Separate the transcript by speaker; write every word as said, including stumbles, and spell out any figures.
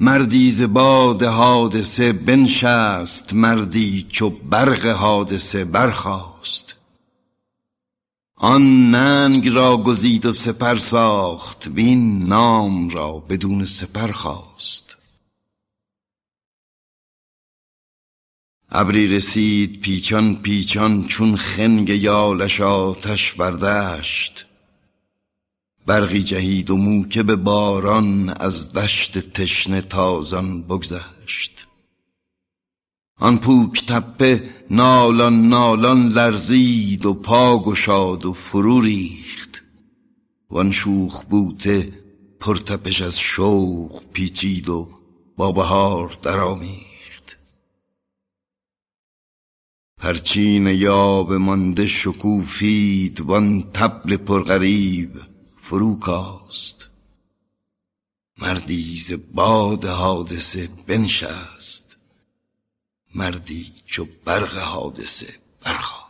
Speaker 1: مردی ز باد حادثه بنشست، مردی چو برق حادثه برخاست. آن ننگ را گزید و سپر ساخت، وین نام را بدون سپر خواست. ابری رسید پیچان پیچان، چون خنگ یالش آتش بردشت. برقی جهید و موکب باران، از دشت تشنه تازان بگذشت. آن پوک تپه نالان نالان لرزید، و پا گشاد و فرو ریخت. وان شوخ بوته پرتپش از شوق پیچید، و با بهار درآمیخت. پرچین یاب مانده شکوفید، وان طبل پرغریب فرو کاست. مردی ز باد حادثه بنشست، مردی چو برق حادثه برخاست.